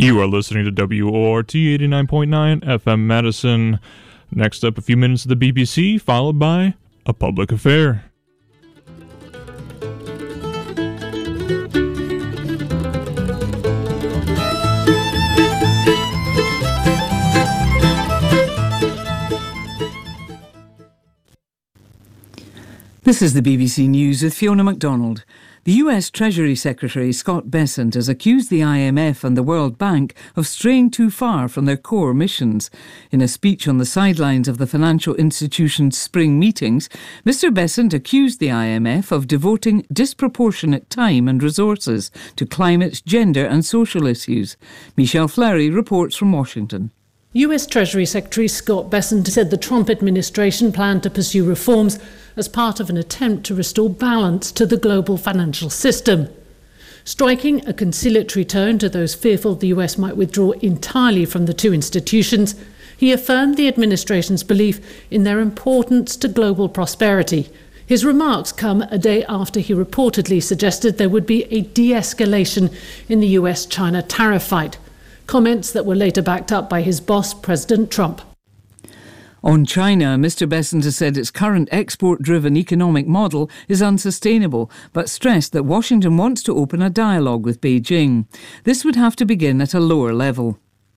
You are listening to WORT 89.9 FM Madison. Next up, a few minutes of the BBC, followed by A Public Affair. This is the BBC News with Fiona MacDonald. The US Treasury Secretary Scott Bessent has accused the IMF and the World Bank of straying too far from their core missions. In a speech on the sidelines of the financial institution's spring meetings, Mr Bessent accused the IMF of devoting disproportionate time and resources to climate, gender and social issues. Michelle Fleury reports from Washington. US Treasury Secretary Scott Bessent said the Trump administration planned to pursue reforms as part of an attempt to restore balance to the global financial system. Striking a conciliatory tone to those fearful the US might withdraw entirely from the two institutions, he affirmed the administration's belief in their importance to global prosperity. His remarks come a day after he reportedly suggested there would be a de-escalation in the US-China tariff fight. Comments that were later backed up by his boss, President Trump. On China, Mr Bessent has said its current export-driven economic model is unsustainable, but stressed that Washington wants to open a dialogue with Beijing. This would have to begin at a lower level.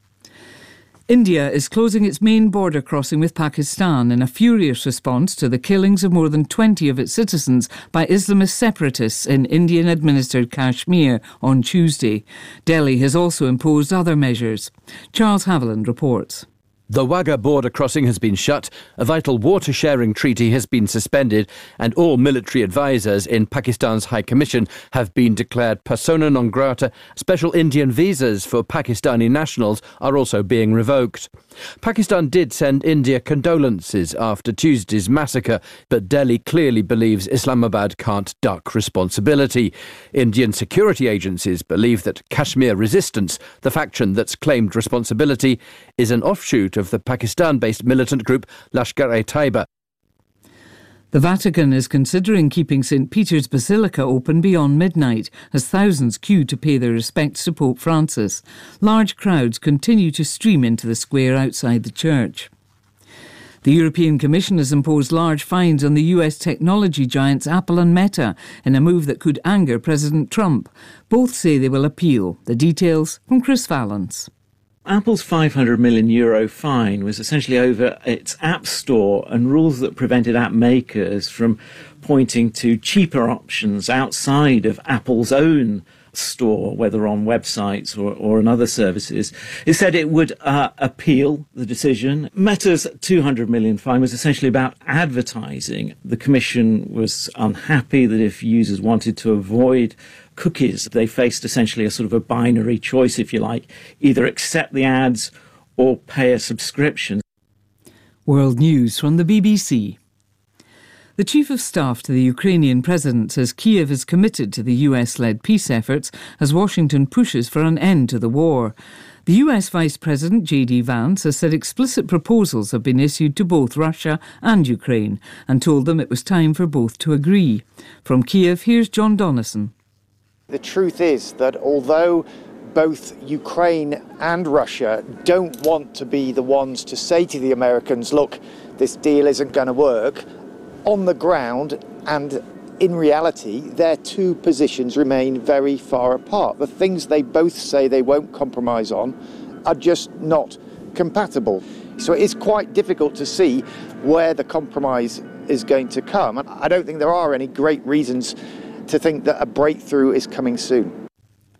India is closing its main border crossing with Pakistan in a furious response to the killings of more than 20 of its citizens by Islamist separatists in Indian-administered Kashmir on Tuesday. Delhi has also imposed other measures. Charles Haviland reports. The Wagah border crossing has been shut, a vital water-sharing treaty has been suspended, and all military advisers in Pakistan's High Commission have been declared persona non grata. Special Indian visas for Pakistani nationals are also being revoked. Pakistan did send India condolences after Tuesday's massacre, but Delhi clearly believes Islamabad can't duck responsibility. Indian security agencies believe that Kashmir Resistance, the faction that's claimed responsibility, is an offshoot of the Pakistan-based militant group Lashkar-e-Taiba. The Vatican is considering keeping St Peter's Basilica open beyond midnight as thousands queue to pay their respects to Pope Francis. Large crowds continue to stream into the square outside the church. The European Commission has imposed large fines on the US technology giants Apple and Meta in a move that could anger President Trump. Both say they will appeal. The details from Chris Valance. Apple's €500 million fine was essentially over its App Store and rules that prevented app makers from pointing to cheaper options outside of Apple's own store, whether on websites or on other services. It said it would appeal the decision. Meta's $200 million fine was essentially about advertising. The Commission was unhappy that if users wanted to avoid cookies, they faced essentially a sort of a binary choice, if you like, either accept the ads or pay a subscription. World News from the BBC. The Chief of Staff to the Ukrainian President says Kiev is committed to the US-led peace efforts as Washington pushes for an end to the war. The US Vice President J.D. Vance has said explicit proposals have been issued to both Russia and Ukraine and told them it was time for both to agree. From Kiev, here's John Donnison. The truth is that although both Ukraine and Russia don't want to be the ones to say to the Americans, look, this deal isn't going to work, on the ground and in reality, their two positions remain very far apart. The things they both say they won't compromise on are just not compatible. So it is quite difficult to see where the compromise is going to come. And I don't think there are any great reasons to think that a breakthrough is coming soon.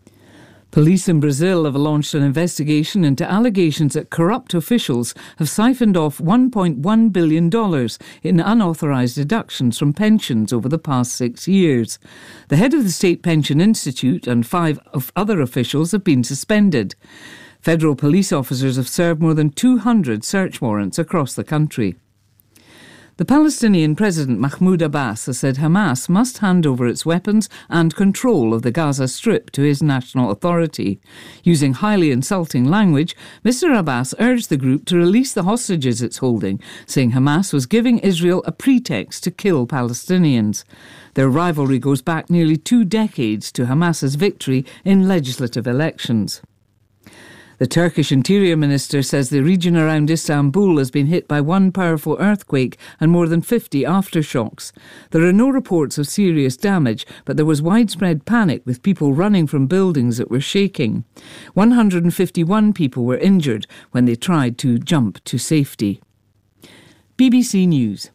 Police in Brazil have launched an investigation into allegations that corrupt officials have siphoned off $1.1 billion in unauthorised deductions from pensions over the past 6 years. The head of the State Pension Institute and 5 other officials have been suspended. Federal police officers have served more than 200 search warrants across the country. The Palestinian President Mahmoud Abbas has said Hamas must hand over its weapons and control of the Gaza Strip to his national authority. Using highly insulting language, Mr Abbas urged the group to release the hostages it's holding, saying Hamas was giving Israel a pretext to kill Palestinians. Their rivalry goes back nearly 2 decades to Hamas's victory in legislative elections. The Turkish Interior Minister says the region around Istanbul has been hit by one powerful earthquake and more than 50 aftershocks. There are no reports of serious damage, but there was widespread panic with people running from buildings that were shaking. 151 people were injured when they tried to jump to safety. BBC News.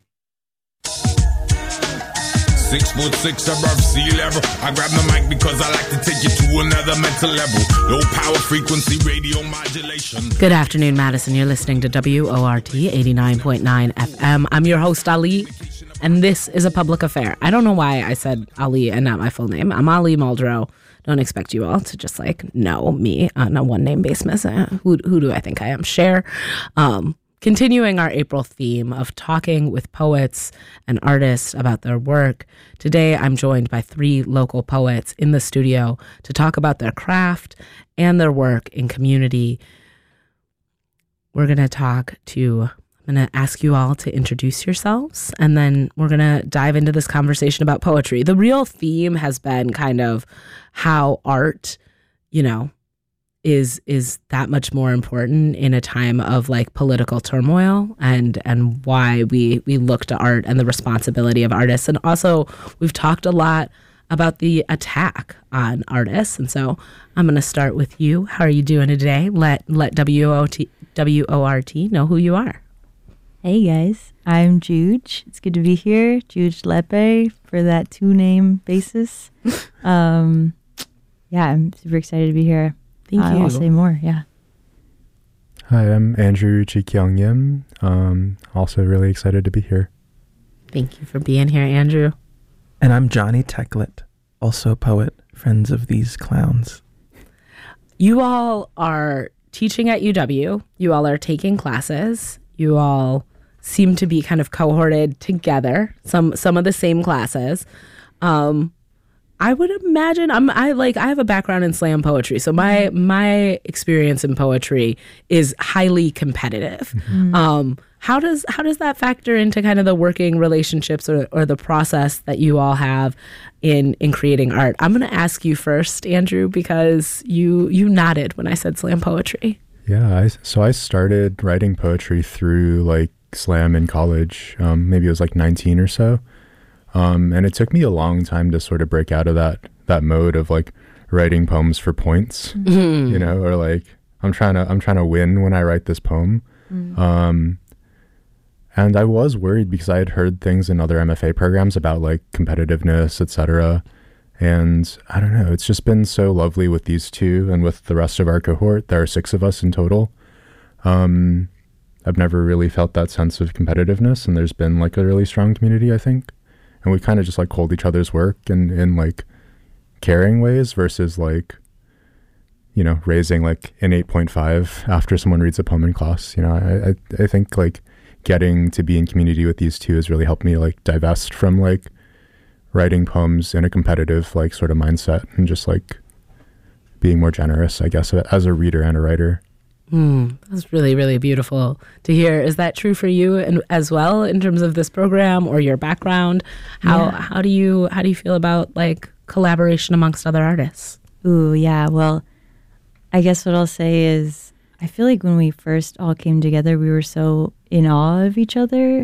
6'6" above sea level. I grab the mic because I like to take you to another mental level. Low power frequency radio modulation. Good afternoon, Madison. You're listening to WORT 89.9 FM. I'm your host, Ali, and this is A Public Affair. I don't know why I said Ali and not my full name. I'm Ali Muldrow. Don't expect you all to just know me on a one-name basis. Who do I think I am? Cher. Continuing our April theme of talking with poets and artists about their work, today I'm joined by 3 local poets in the studio to talk about their craft and their work in community. I'm going to ask you all to introduce yourselves, and then we're going to dive into this conversation about poetry. The real theme has been kind of how art, is that much more important in a time of political turmoil, and why we look to art and the responsibility of artists. And also we've talked a lot about the attack on artists. And so I'm going to start with you. How are you doing today? Let WORT know who you are. Hey guys, I'm Juge. It's good to be here. Juge Lepe for that 2-name basis. I'm super excited to be here. Thank you. I'll say more, yeah. Hi, I'm Andrew Chi Kyung Yim. Also really excited to be here. Thank you for being here, Andrew. And I'm Johnny Techlet, also poet, friends of these clowns. You all are teaching at UW. You all are taking classes. You all seem to be kind of cohorted together, some of the same classes. I would imagine I have a background in slam poetry, so my experience in poetry is highly competitive. Mm-hmm. How does that factor into kind of the working relationships or the process that you all have in creating art? I'm going to ask you first, Andrew, because you nodded when I said slam poetry. Yeah, so I started writing poetry through slam in college. Maybe it was 19 or so. And it took me a long time to sort of break out of that mode of writing poems for points, mm-hmm. Or I'm trying to win when I write this poem. Mm-hmm. And I was worried because I had heard things in other MFA programs about competitiveness, etc. And I don't know, it's just been so lovely with these 2 and with the rest of our cohort. There are 6 of us in total. I've never really felt that sense of competitiveness, and there's been a really strong community, I think. And we kind of just hold each other's work in caring ways versus raising an 8.5 after someone reads a poem in class. I think getting to be in community with these 2 has really helped me divest from writing poems in a competitive sort of mindset, and just being more generous, I guess, as a reader and a writer. That's really, really beautiful to hear. Is that true for you and as well in terms of this program or your background? How do you feel about collaboration amongst other artists? Ooh, yeah. Well, I guess what I'll say is I feel like when we first all came together, we were so in awe of each other.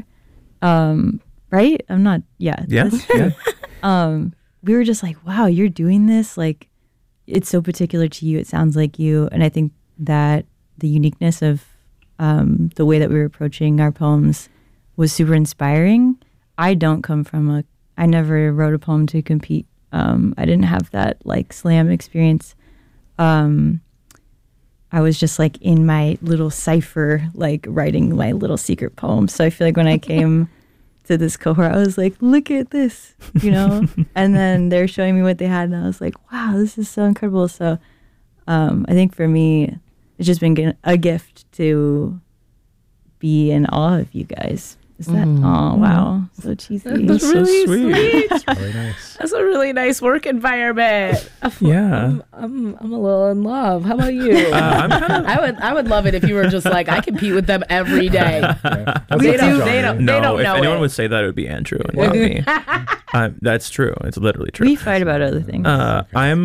Right? I'm not. Yeah. Yeah. We were just wow, you're doing this. It's so particular to you. It sounds like you. And I think that the uniqueness of the way that we were approaching our poems was super inspiring. I don't come from I never wrote a poem to compete. I didn't have that slam experience. I was just in my little cipher, writing my little secret poems. So I feel when I came to this cohort, I was look at this, and then they're showing me what they had, and I was wow, this is so incredible. So I think for me, it's just been a gift to be in awe of you guys. Is that? Oh, wow. So cheesy. That's really sweet. Really nice. That's a really nice work environment. Yeah. I'm a little in love. How about you? I would love it if you were just I compete with them every day. Yeah. They don't know if anyone it. would say that, it would be Andrew and not me. That's true. It's literally true. We fight about other things.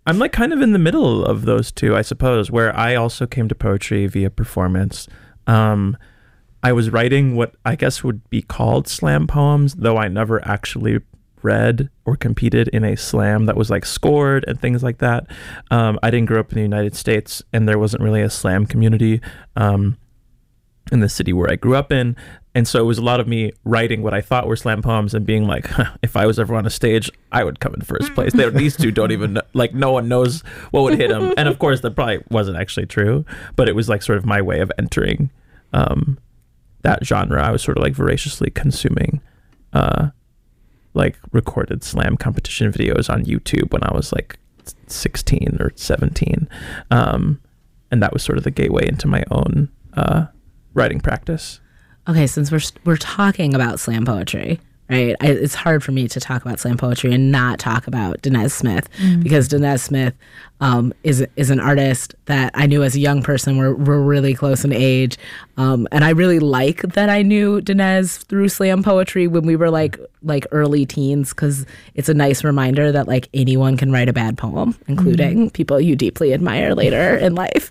I'm like kind of in the middle of those two, I suppose, where I also came to poetry via performance. I was writing what I guess would be called slam poems, though I never actually read or competed in a slam that was like scored and things like that. I didn't grow up in the United States, and there wasn't really a slam community in the city where I grew up in. And so it was a lot of me writing what I thought were slam poems and being like, if I was ever on a stage, I would come in first place. These two don't even, like, no one knows what would hit them. And of course, that probably wasn't actually true, but it was like sort of my way of entering that genre. I was sort of like voraciously consuming like recorded slam competition videos on YouTube when I was like 16 or 17. And that was sort of the gateway into my own writing practice. Okay, since we're talking about slam poetry, right? It's hard for me to talk about slam poetry and not talk about Danez Smith, because Danez Smith is an artist that I knew as a young person. We're really close in age, and I really like that I knew Danez through slam poetry when we were like early teens, because it's a nice reminder that like anyone can write a bad poem, including people you deeply admire later in life.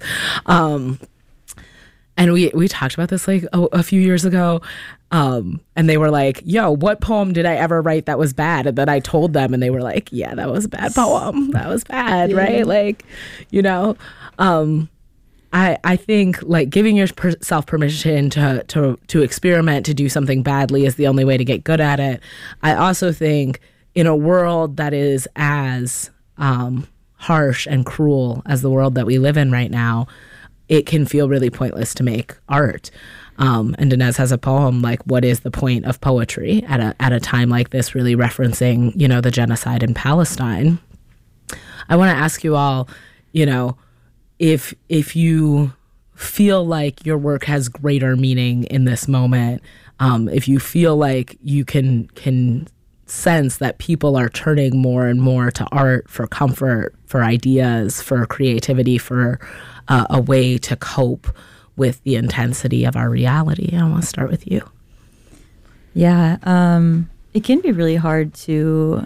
And we talked about this like a few years ago, and they were like, yo, what poem did I ever write that was bad? And then I told them, and they were like, yeah, that was a bad poem. That was bad, right? Like, you know, I think like giving yourself permission to experiment, to do something badly is the only way to get good at it. I also think in a world that is as harsh and cruel as the world that we live in right now, it can feel really pointless to make art. And Danez has a poem like, what is the point of poetry at a time like this, really referencing, you know, the genocide in Palestine. I want to ask you all, you know, if you feel like your work has greater meaning in this moment, if you feel like you can sense that people are turning more and more to art for comfort, for ideas, for creativity, for a way to cope with the intensity of our reality. I want to start with you. Yeah, it can be really hard to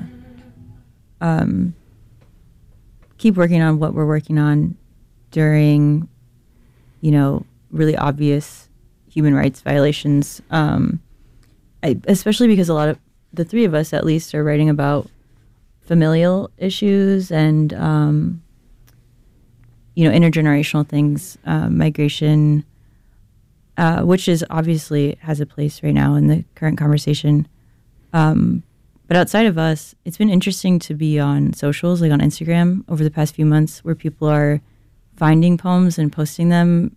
keep working on what we're working on during, you know, really obvious human rights violations, especially because a lot of the three of us, at least, are writing about familial issues and you know, intergenerational things, migration, which is obviously has a place right now in the current conversation. But outside of us, it's been interesting to be on socials, like on Instagram over the past few months, where people are finding poems and posting them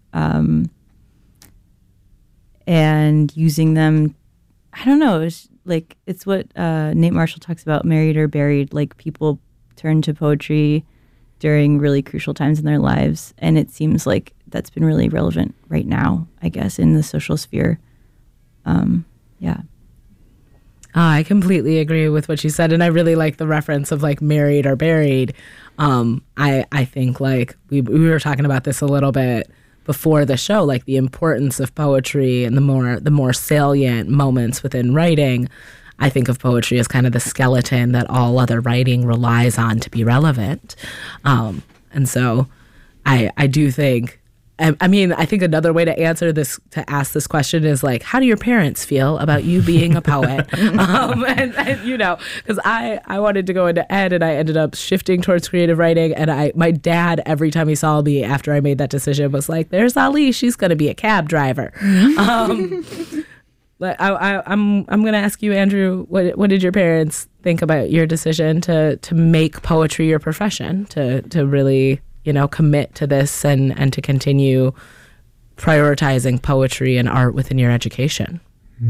and using them. I don't know. It's what Nate Marshall talks about, married or buried. Like, people turn to poetry during really crucial times in their lives. And it seems like that's been really relevant right now, I guess, in the social sphere. Yeah. I completely agree with what you said. And I really like the reference of like married or buried. I think like we were talking about this a little bit before the show, like the importance of poetry and the more salient moments within writing. I think of poetry as kind of the skeleton that all other writing relies on to be relevant. And so I do think, I mean, I think another way to ask this question is like, how do your parents feel about you being a poet? And you know, because I wanted to go into ed and I ended up shifting towards creative writing. And my dad, every time he saw me after I made that decision, was like, there's Ali, she's going to be a cab driver. I'm going to ask you, Andrew, what did your parents think about your decision to make poetry your profession, to really, you know, commit to this and to continue prioritizing poetry and art within your education?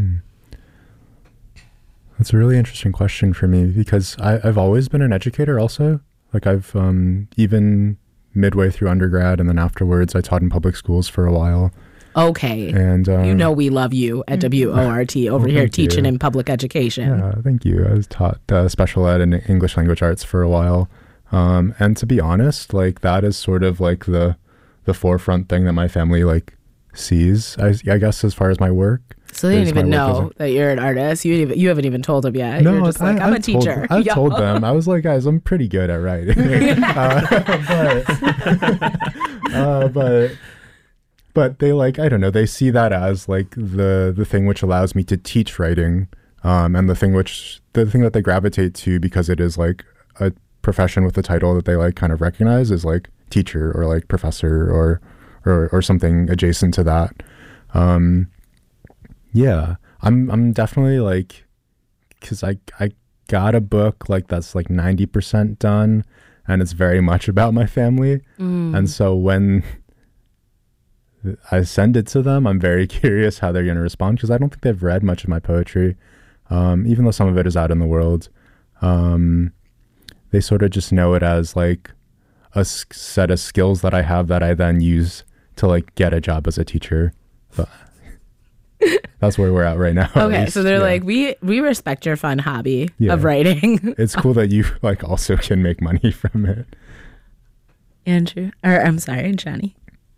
That's a really interesting question for me, because I've always been an educator also. Like, I've even midway through undergrad and then afterwards I taught in public schools for a while. Okay. And you know we love you at WORT over here teaching in public education. Yeah, thank you. I was taught special ed and English language arts for a while. And to be honest, like, that is sort of like the forefront thing that my family like sees, I guess, as far as my work. So they didn't Is my even work know doesn't- that you're an artist. You haven't even told them yet. No, You're just like, I'm a teacher. I've Yo. told them. I was like, guys, I'm pretty good at writing. But they like, I don't know, they see that as like the thing which allows me to teach writing, and the thing that they gravitate to because it is like a profession with a title that they like kind of recognize is like teacher or like professor or something adjacent to that. Yeah, I'm definitely like, because I got a book like that's like 90% done, and it's very much about my family. And so when I send it to them, I'm very curious how they're going to respond, because I don't think they've read much of my poetry, even though some of it is out in the world. They sort of just know it as like a set of skills that I have that I then use to like get a job as a teacher. But that's where we're at right now. Okay, so they're like, we respect your fun hobby of writing. It's cool that you like also can make money from it. Andrew, or I'm sorry, Johnny.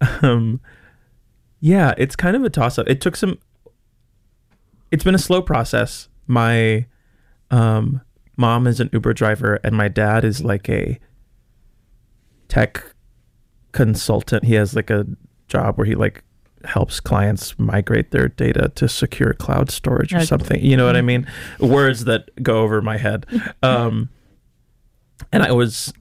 Yeah, it's kind of a toss-up. It's been a slow process. My mom is an Uber driver, and my dad is like a tech consultant. He has like a job where he like helps clients migrate their data to secure cloud storage or something. You know what I mean? Words that go over my head. And it was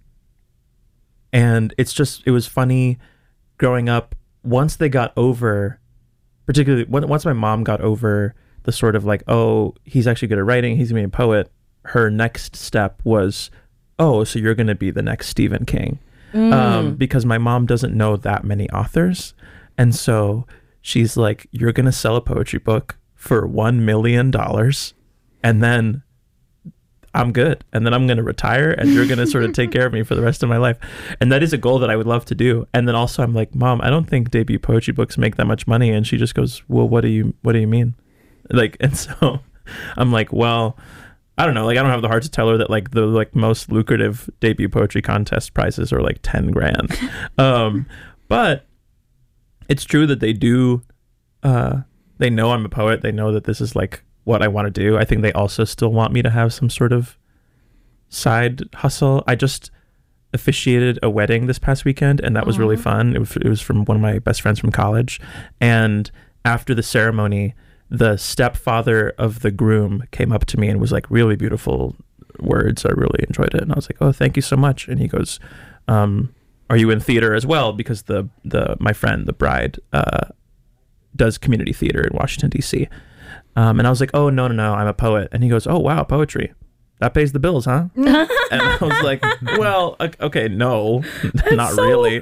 funny growing up. Once they got over, particularly once my mom got over the sort of like, oh, he's actually good at writing, he's gonna be a poet, her next step was, oh, so you're gonna be the next Stephen King. Because my mom doesn't know that many authors. And so she's like, you're gonna sell a poetry book for $1 million, and then I'm good. And then I'm going to retire, and you're going to sort of take care of me for the rest of my life. And that is a goal that I would love to do. And then also I'm like, Mom, I don't think debut poetry books make that much money. And she just goes, well, what do you mean? Like, and so I'm like, well, I don't know. Like, I don't have the heart to tell her that like the like most lucrative debut poetry contest prizes are like 10 grand. But it's true that they do, they know I'm a poet. They know that this is like what I want to do. I think they also still want me to have some sort of side hustle. I just officiated a wedding this past weekend, and that was really fun. It was from one of my best friends from college. And after the ceremony, the stepfather of the groom came up to me and was like, really beautiful words. I really enjoyed it. And I was like, oh, thank you so much. And he goes, are you in theater as well? Because my friend, the bride, does community theater in Washington, D.C. And I was like, oh, no, I'm a poet. And he goes, oh, wow, poetry. That pays the bills, huh? And I was like, well, okay, no, not really.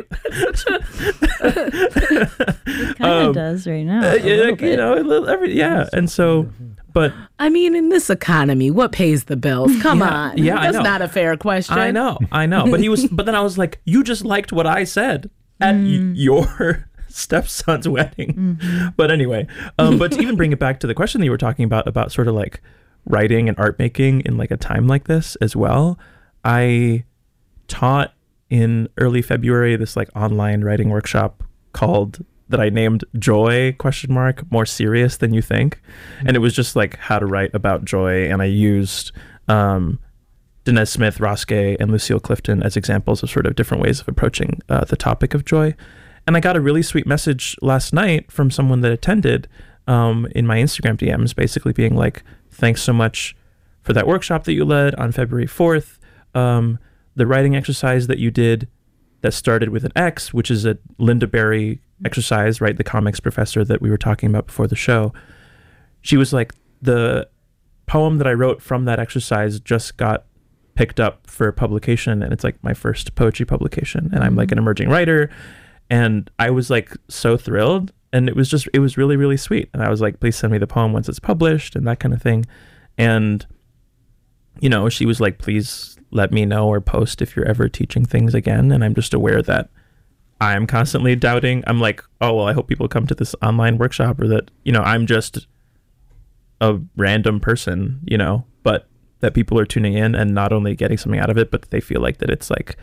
It kind of does right now. You know, and so, but I mean, in this economy, what pays the bills? Come on. Yeah, That's I know. not a fair question. I know. But then I was like, you just liked what I said at your stepson's wedding. But anyway, but to even bring it back to the question that you were talking about sort of like writing and art making in like a time like this as well. I taught in early February this like online writing workshop that I named Joy ? More serious than you think. And it was just like how to write about joy. And I used Danez Smith, Ross Gay, and Lucille Clifton as examples of sort of different ways of approaching the topic of joy. And I got a really sweet message last night from someone that attended in my Instagram DMs, basically being like, thanks so much for that workshop that you led on February 4th. The writing exercise that you did that started with an X, which is a Linda Berry exercise, right? The comics professor that we were talking about before the show. She was like, the poem that I wrote from that exercise just got picked up for publication, and it's like my first poetry publication. And I'm like an emerging writer. And I was like so thrilled, and it was really, really sweet. And I was like, please send me the poem once it's published and that kind of thing. And, you know, she was like, please let me know or post if you're ever teaching things again. And I'm just aware that I'm constantly doubting. I'm like, oh, well, I hope people come to this online workshop, or that, you know, I'm just a random person, you know, but that people are tuning in and not only getting something out of it, but they feel like that it's like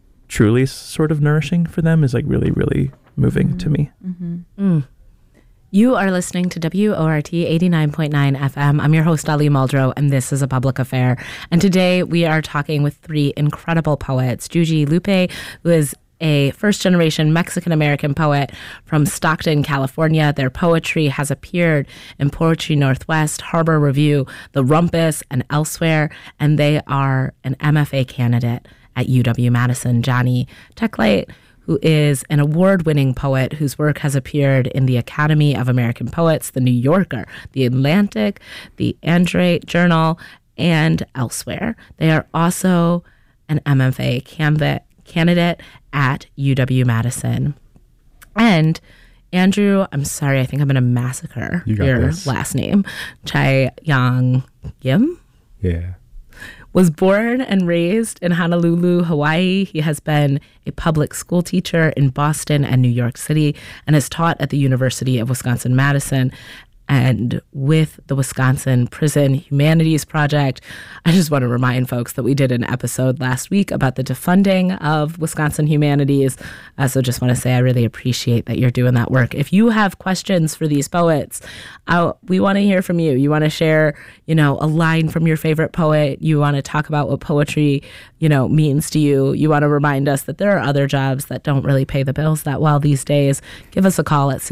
truly sort of nourishing for them is like really, really moving to me. You are listening to WORT 89.9 FM. I'm your host, Ali Muldrow, and this is A Public Affair. And today we are talking with three incredible poets. Yuyi Lupe, who is a first-generation Mexican-American poet from Stockton, California. Their poetry has appeared in Poetry Northwest, Harbor Review, The Rumpus, and elsewhere, and they are an MFA candidate at UW-Madison. Johnny Techlight, who is an award-winning poet whose work has appeared in the Academy of American Poets, The New Yorker, The Atlantic, The Andrade Journal, and elsewhere. They are also an MFA candidate at UW-Madison. And Andrew, I'm sorry, I think I'm going to massacre your last name, Chai-Yang Yim? Yeah. Was born and raised in Honolulu, Hawaii. He has been a public school teacher in Boston and New York City and has taught at the University of Wisconsin-Madison. And with the Wisconsin Prison Humanities Project, I just want to remind folks that we did an episode last week about the defunding of Wisconsin Humanities. So just want to say I really appreciate that you're doing that work. If you have questions for these poets, we want to hear from you. You want to share, a line from your favorite poet. You want to talk about what poetry, means to you. You want to remind us that there are other jobs that don't really pay the bills that well these days. Give us a call at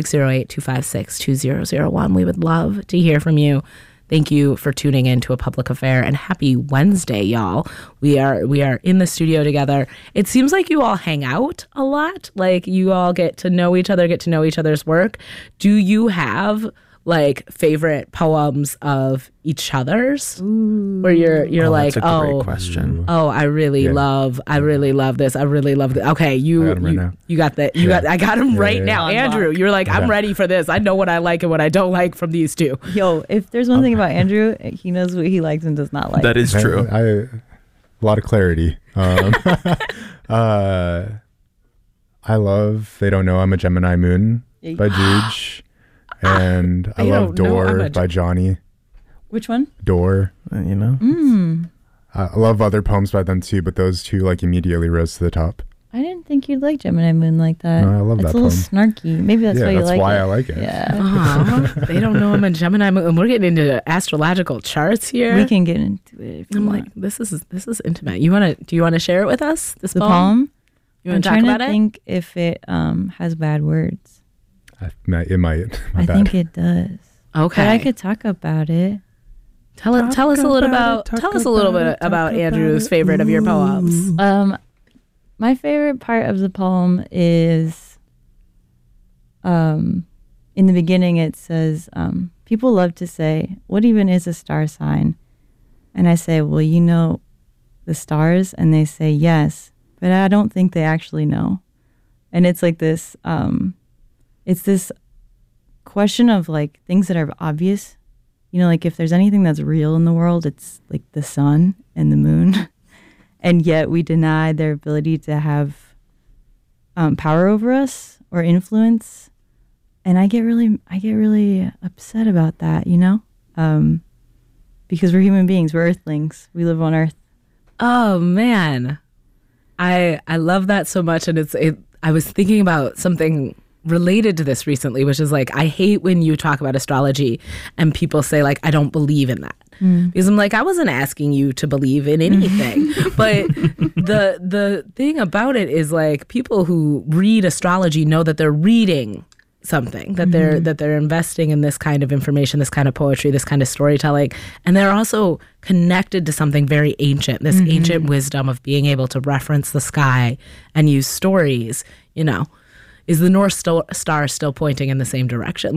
608-256-2001. We would love to hear from you. Thank you for tuning in to A Public Affair, and happy Wednesday, y'all. We are in the studio together. It seems like you all hang out a lot. Like you all get to know each other, get to know each other's work. Do you have favorite poems of each other's? Ooh. Where you're like, that's a great question. Oh, I really love this. I really love this. Okay, you got that. I got him right now. Andrew, you're like, I'm ready for this. I know what I like and what I don't like from these two. Yo, if there's one thing about Andrew, he knows what he likes and does not like. That is true. A lot of clarity. I love They Don't Know I'm a Gemini Moon by Juge. And I love Door by Johnny. Which one? Door. Mm. I love other poems by them too, but those two immediately rose to the top. I didn't think you'd like Gemini Moon like that. No, I love that poem. It's a little snarky. Maybe that's why you like it. That's why I like it. Yeah. They don't know I'm a Gemini Moon. And we're getting into astrological charts here. We can get into it if you I'm want. like, this is intimate. Do you want to share it with us? This the poem? You want to talk about it? I'm trying to think if it has bad words. It might. I think it does. Okay. But I could talk about it. Tell us a little bit about Andrew's favorite of your poems. My favorite part of the poem is in the beginning it says, people love to say, what even is a star sign? And I say, well, the stars? And they say, yes, but I don't think they actually know. And it's like this, it's this question of things that are obvious. If there's anything that's real in the world, it's like the sun and the moon. And yet we deny their ability to have power over us or influence. And I get really upset about that, because we're human beings, we're earthlings, we live on Earth. Oh man, I love that so much, and I was thinking about something related to this recently, which is I hate when you talk about astrology and people say I don't believe in that. Because I'm I wasn't asking you to believe in anything. But the thing about it is people who read astrology know that they're reading something, that they're investing in this kind of information, this kind of poetry, this kind of storytelling, and they're also connected to something very ancient, this ancient wisdom of being able to reference the sky and use stories, Is the North Star still pointing in the same direction?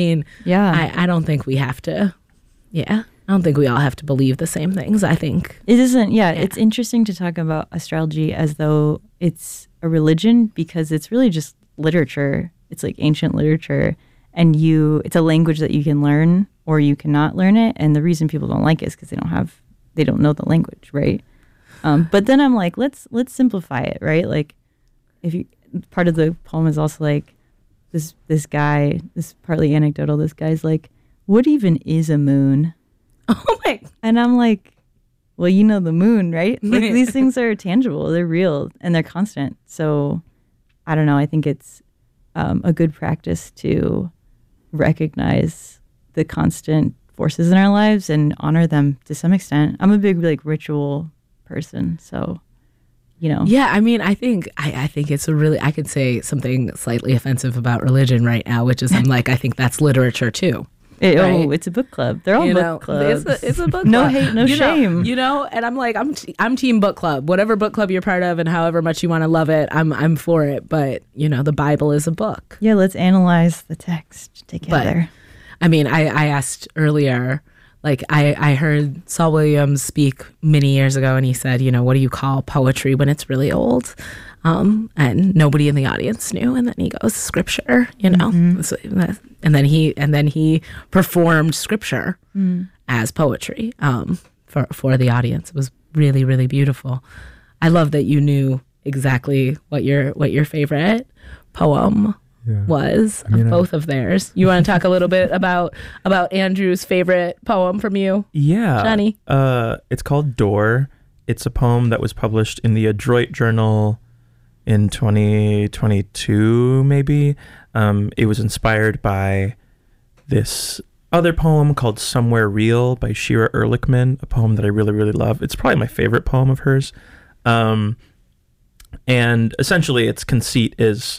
I don't think we have to. Yeah, I don't think we all have to believe the same things. I think it isn't. Yeah, it's interesting to talk about astrology as though it's a religion because it's really just literature. It's ancient literature, and it's a language that you can learn or you cannot learn it. And the reason people don't like it is because they don't know the language, right? But then I'm let's simplify it, right? If you. Part of the poem is also this guy, this partly anecdotal, this guy's what even is a moon? Oh my. And I'm well, the moon, right? These things are tangible, they're real, and they're constant. So I don't know, I think it's a good practice to recognize the constant forces in our lives and honor them to some extent. I'm a big like ritual person, so Yeah, I mean, I think it's a really, I could say something slightly offensive about religion right now, which is I think that's literature too. Right? Oh, it's a book club. They're all book clubs. It's a book club. No hate, no shame. And I'm like, I'm team book club. Whatever book club you're part of and however much you want to love it, I'm for it. But, the Bible is a book. Yeah, let's analyze the text together. But, I mean, I asked earlier, I heard Saul Williams speak many years ago, and he said, what do you call poetry when it's really old? And nobody in the audience knew. And then he goes, scripture, So, and then he performed scripture as poetry for the audience. It was really, really beautiful. I love that you knew exactly what your favorite poem was of both of theirs. You want to talk a little bit about Andrew's favorite poem from you? Yeah. Johnny? It's called Door. It's a poem that was published in the Adroit Journal in 2022, maybe. It was inspired by this other poem called Somewhere Real by Shira Ehrlichman, a poem that I really, really love. It's probably my favorite poem of hers. And essentially its conceit is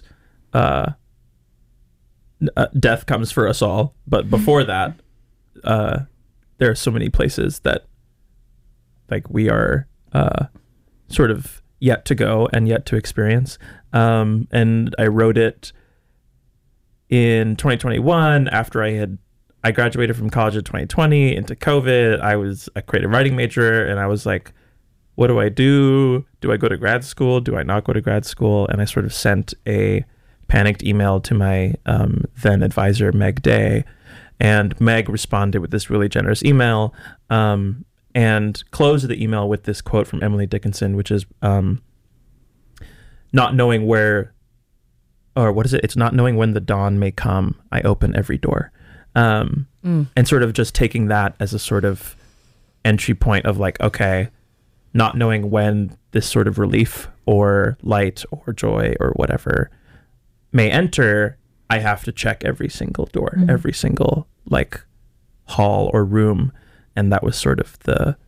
death comes for us all. But before that, there are so many places that we are sort of yet to go and yet to experience. And I wrote it in 2021 after I graduated from college in 2020 into COVID. I was a creative writing major, and I was like, what do I do? Do I go to grad school? Do I not go to grad school? And I sort of sent a panicked email to my then advisor, Meg Day, and Meg responded with this really generous email and closed the email with this quote from Emily Dickinson, which is not knowing where, or what is it? It's not knowing when the dawn may come, I open every door. And sort of just taking that as a sort of entry point of okay, not knowing when this sort of relief or light or joy or whatever may enter, I have to check every single door, every single hall or room. And that was sort of the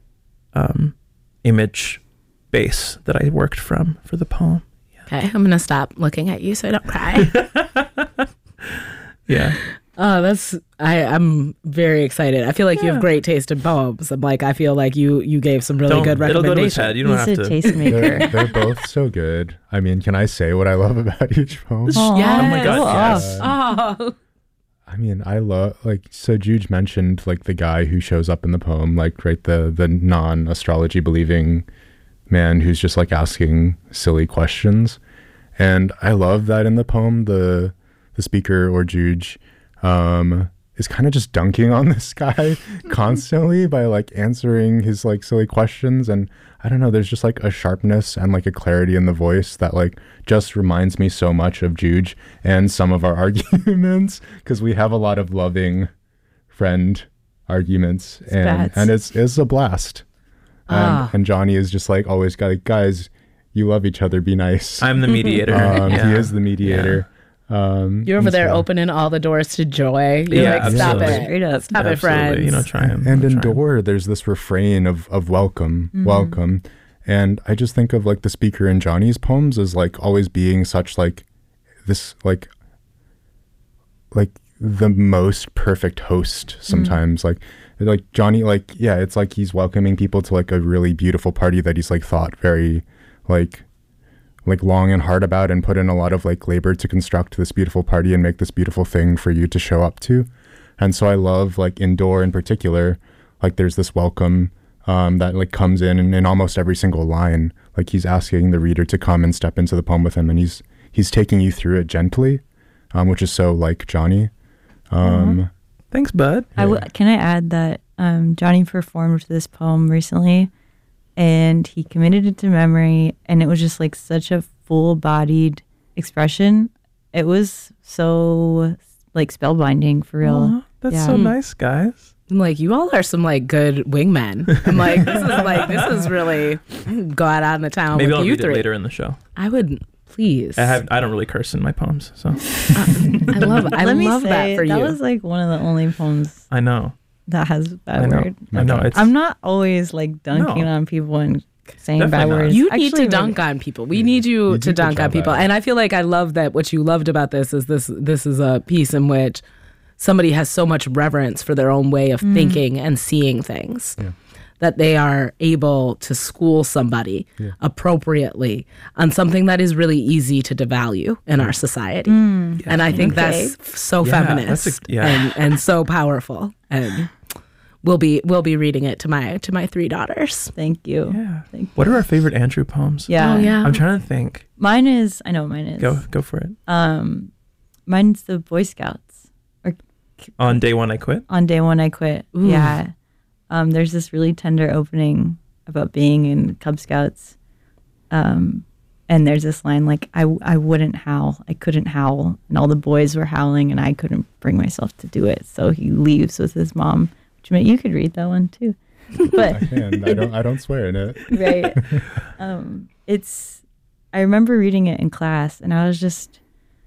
image base that I worked from for the poem. Yeah. Okay, I'm going to stop looking at you so I don't cry. Yeah. Oh, I'm very excited. I feel like you have great taste in poems. I feel like you gave some really good recommendations. It'll go to his head. You don't have to. He's a tastemaker. They're both so good. I mean, can I say what I love about each poem? Yes. Oh my God, yes. Oh. I mean, I love, so Juge mentioned, the guy who shows up in the poem, the non-astrology believing man who's just, asking silly questions. And I love that in the poem, the speaker or Juge is kind of just dunking on this guy constantly by, answering his, silly questions. And I don't know, there's just, a sharpness and, a clarity in the voice that, just reminds me so much of Juge and some of our arguments, because we have a lot of loving friend arguments, and it's a blast. And Johnny is just, always guys, you love each other, be nice. I'm the mediator. He is the mediator. Yeah. You're over there opening all the doors to joy. You're stop it. Straight up. Stop it, friends. Try him. And in Door, there's this refrain of welcome, welcome. And I just think of the speaker in Johnny's poems as always being such this the most perfect host sometimes. Johnny, it's he's welcoming people to a really beautiful party that he's thought very long and hard about and put in a lot of labor to construct this beautiful party and make this beautiful thing for you to show up to. And so I love in Door in particular, there's this welcome that comes in almost every single line. He's asking the reader to come and step into the poem with him, and he's taking you through it gently, which is so Johnny. Thanks, bud. Can I add that Johnny performed this poem recently, and he committed it to memory, and it was just such a full-bodied expression. It was so spellbinding for real. That's so nice, guys. I'm you all are some good wingmen. I'm this is really go out on the town Maybe with I'll you read three. it later in the show. I would please. I don't really curse in my poems, so I love that for you. That was like one of the only poems I know that has that word. I know. I'm not always like dunking on people and saying Definitely bad not. words. You need to dunk on people. We need you to dunk on people. And I feel like I love that what you loved about this is this is a piece in which somebody has so much reverence for their own way of thinking and seeing things. Yeah. That they are able to school somebody appropriately on something that is really easy to devalue in our society. And I think that's so feminist and so powerful. And we'll be reading it to my 3 daughters. Thank you. Yeah. Thank you. What are our favorite Andrew poems? Yeah. Oh, yeah. I'm trying to think. I know what mine is. Go for it. Mine's the Boy Scouts. On Day One I Quit? On Day One I Quit. Ooh. Yeah. There's this really tender opening about being in Cub Scouts. And there's this line like, I wouldn't howl. I couldn't howl. And all the boys were howling and I couldn't bring myself to do it. So he leaves with his mom, which meant you could read that one too. But I can. I don't swear in it. Right. I remember reading it in class and I was just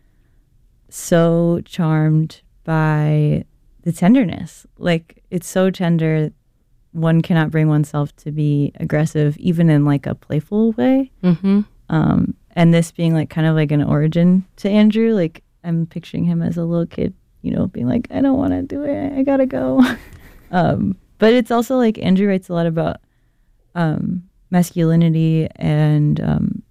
so charmed by the tenderness. Like, it's so tender. One cannot bring oneself to be aggressive, even in like a playful way. Mm-hmm. And this being like kind of like an origin to Andrew. Like, I'm picturing him as a little kid, being like, I don't want to do it. I gotta go. But it's also like Andrew writes a lot about masculinity, and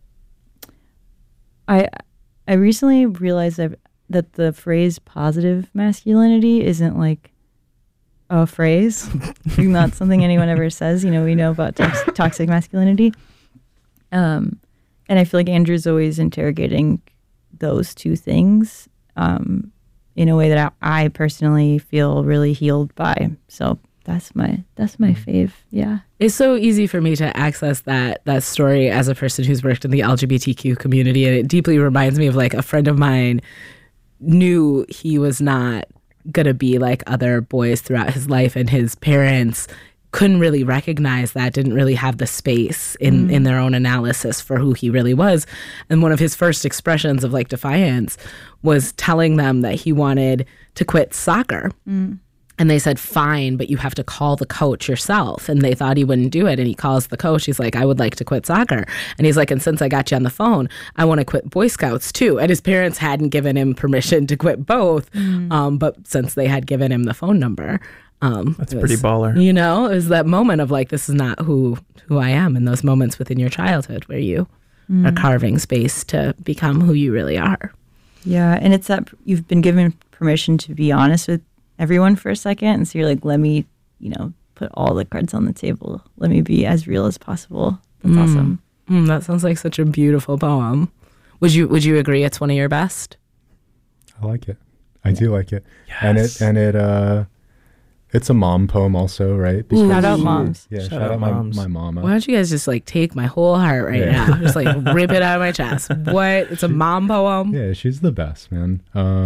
I recently realized that the phrase positive masculinity isn't like a phrase, not something anyone ever says. We know about toxic masculinity. And I feel like Andrew's always interrogating those two things in a way that I personally feel really healed by. So that's my fave. Yeah. It's so easy for me to access that story as a person who's worked in the LGBTQ community. And it deeply reminds me of like a friend of mine knew he was not going to be like other boys throughout his life, and his parents couldn't really recognize that, didn't really have the space in their own analysis for who he really was. And one of his first expressions of like defiance was telling them that he wanted to quit soccer. And they said, fine, but you have to call the coach yourself. And they thought he wouldn't do it. And he calls the coach. He's like, I would like to quit soccer. And he's like, and since I got you on the phone, I want to quit Boy Scouts too. And his parents hadn't given him permission to quit both. But since they had given him the phone number, that's pretty baller. It was that moment of like, this is not who I am. In those moments within your childhood where you are carving space to become who you really are. Yeah. And it's that you've been given permission to be honest with everyone for a second, and so you're like, let me put all the cards on the table, let me be as real as possible. That's awesome. That sounds like such a beautiful poem. Would you agree it's one of your best? I like it. I do like it. Yes. And it it's a mom poem also, right? Because shout out moms. Yeah, shout out my mama. Why don't you guys just like take my whole heart now? Just like rip it out of my chest. What? It's a mom poem? Yeah, she's the best, man.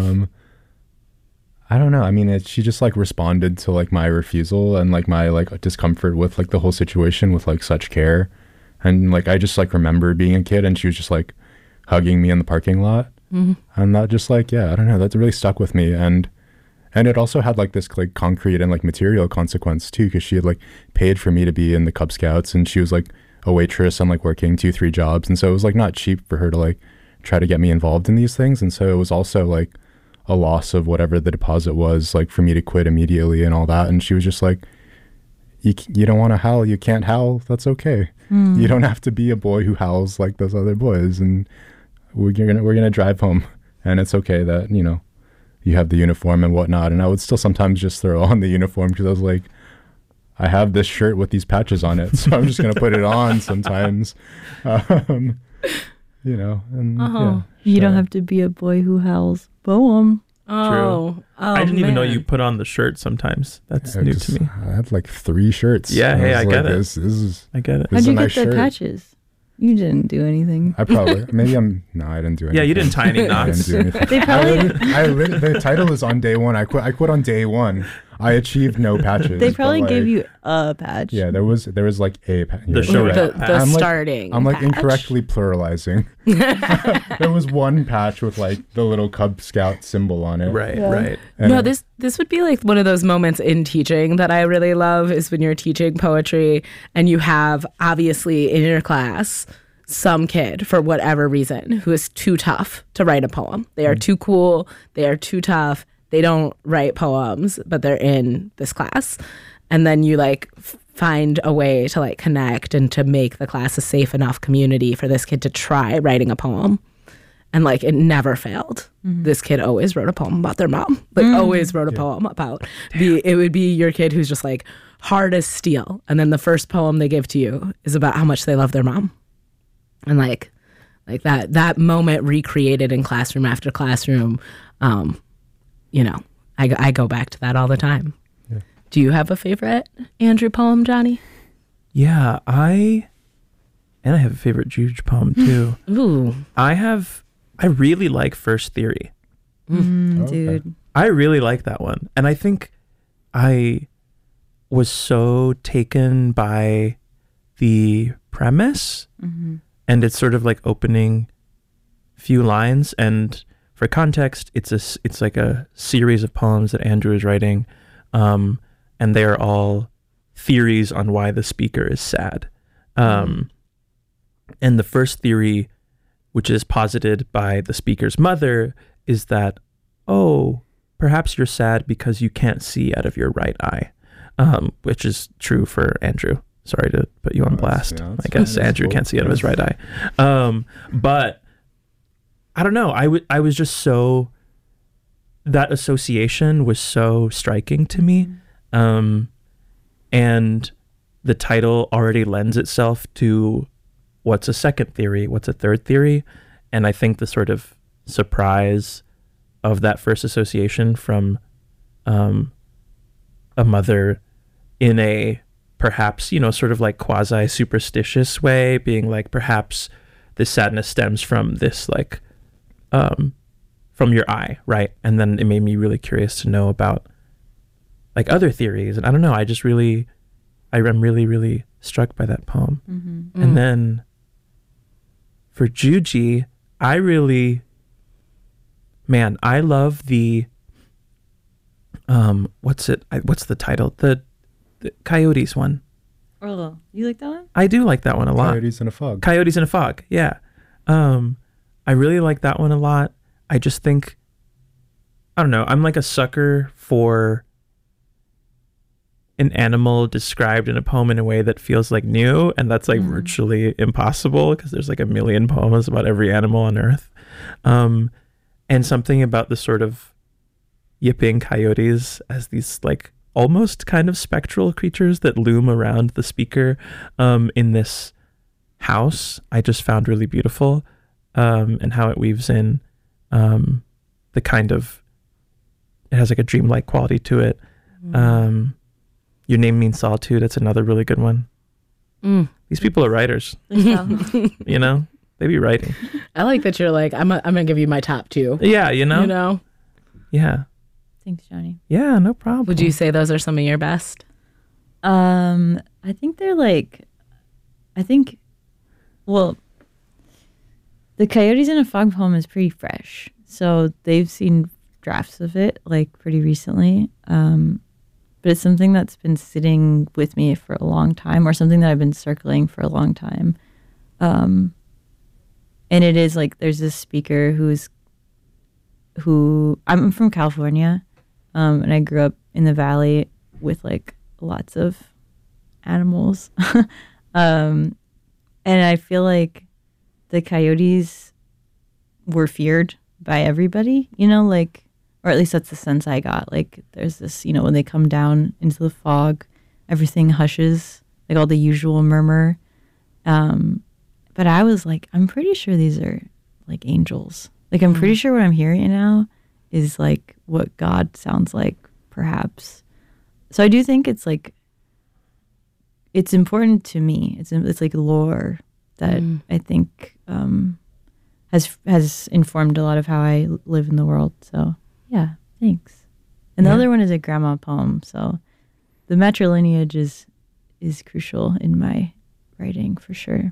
I don't know. I mean, she just like responded to like my refusal and like my like discomfort with like the whole situation with like such care. And like, I just like remember being a kid and she was just like hugging me in the parking lot. And that just like, I don't know, that really stuck with me. And it also had like this like concrete and like material consequence too, because she had like paid for me to be in the Cub Scouts, and she was like a waitress and like working 2-3 jobs. And so it was like not cheap for her to like try to get me involved in these things. And so it was also like a loss of whatever the deposit was, like for me to quit immediately and all that. And she was just like, you don't want to howl, you can't howl, that's okay. You don't have to be a boy who howls like those other boys, and we're gonna drive home, and it's okay that you have the uniform and whatnot. And I would still sometimes just throw on the uniform because I was like, I have this shirt with these patches on it, so I'm just gonna put it on sometimes. And you don't have to be a boy who howls. Poem. True. I didn't even know you put on the shirt sometimes. That's new to me. I had like 3 shirts. Yeah, hey, I get it. I get it. How'd you get the patches? You didn't do anything. I probably, I didn't do anything. Yeah, you didn't tie any knots. I didn't do anything. The title is On Day One. I quit on day one. I achieved no patches. They probably but, like, gave you a patch. Yeah, there was like a patch. The show the starting. I'm like patch. incorrectly pluralizing. There was one patch with like the little Cub Scout symbol on it. Right, right. And No, this would be like one of those moments in teaching that I really love is when you're teaching poetry and you have obviously in your class some kid for whatever reason who is too tough to write a poem. They are too cool. They are too tough. They don't write poems, but they're in this class. And then you like find a way to like connect and to make the class a safe enough community for this kid to try writing a poem. And like it never failed. This kid always wrote a poem about their mom. Like always wrote a poem about it would be your kid who's just like hard as steel. And then the first poem they give to you is about how much they love their mom. And like that moment recreated in classroom after classroom, you know, I go back to that all the time. Yeah. Do you have a favorite Andrew poem, Johnny? Yeah, I have a favorite Juge poem too. Ooh. I really like First Theory. Dude. I really like that one. And I think I was so taken by the premise and it's sort of like opening few lines. And for context, it's like a series of poems that Andrew is writing. And they are all theories on why the speaker is sad. And the first theory, which is posited by the speaker's mother, is that, oh, perhaps you're sad because you can't see out of your right eye, which is true for Andrew. Sorry to put you on blast. I guess Andrew can't see out of his right eye. But I don't know. I was just so, that association was so striking to me. And the title already lends itself to what's a second theory, what's a third theory. And I think the sort of surprise of that first association from a mother in a perhaps, you know, sort of like quasi superstitious way, being like, perhaps this sadness stems from this, like, from your eye, right? And then it made me really curious to know about like other theories. And I don't know, I'm really, really struck by that poem. And then for Juji, I love the, what's the title? The Coyotes one. Oh, you like that one? I do like that one a lot. Coyotes in a Fog. Coyotes in a Fog, yeah. I really like that one a lot. I just think, I don't know, I'm like a sucker for an animal described in a poem in a way that feels like new, and that's like virtually impossible because there's like a million poems about every animal on earth. And something about the sort of yipping coyotes as these like almost kind of spectral creatures that loom around the speaker in this house, I just found really beautiful, and how it weaves in the kind of, it has like a dreamlike quality to it. Your Name Means Solitude, that's another really good one. These people are writers. You know, they be writing. I like that you're like, I'm gonna give you my top two. Yeah, you know? You know? Yeah. Thanks, Johnny. Yeah, no problem. Would you say those are some of your best? I think they're like, well, the Coyotes in a Fog poem is pretty fresh. So they've seen drafts of it like pretty recently. But it's something that's been sitting with me for a long time, or something that I've been circling for a long time. And it is like, there's this speaker who I'm from California, and I grew up in the Valley with like lots of animals. And I feel like the coyotes were feared by everybody, you know, like, or at least that's the sense I got. Like there's this, you know, when they come down into the fog, everything hushes, like all the usual murmur. But I was like, I'm pretty sure these are like angels. Like I'm pretty sure what I'm hearing now is like what God sounds like, perhaps. So I do think it's like, it's important to me. It's like lore that I think has informed a lot of how I live in the world. So yeah, thanks. And the other one is a grandma poem. So the matrilineage is crucial in my writing for sure.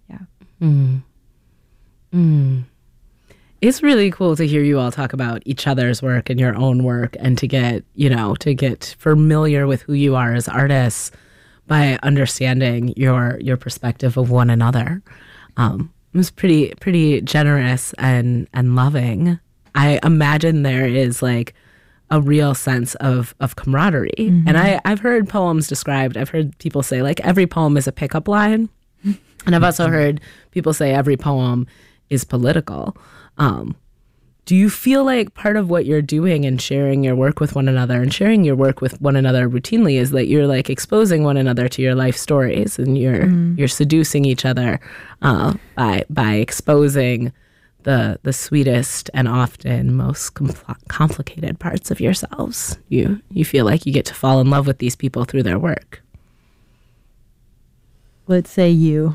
It's really cool to hear you all talk about each other's work and your own work, and to get familiar with who you are as artists by understanding your perspective of one another. It was pretty generous and loving. I imagine there is like a real sense of camaraderie. Mm-hmm. And I've heard poems described. I've heard people say like every poem is a pickup line. And I've also heard people say every poem is political. Do you feel like part of what you're doing and sharing your work with one another and sharing your work with one another routinely is that you're like exposing one another to your life stories, and you're seducing each other by exposing the sweetest and often most complicated parts of yourselves? You feel like you get to fall in love with these people through their work. Let's say you.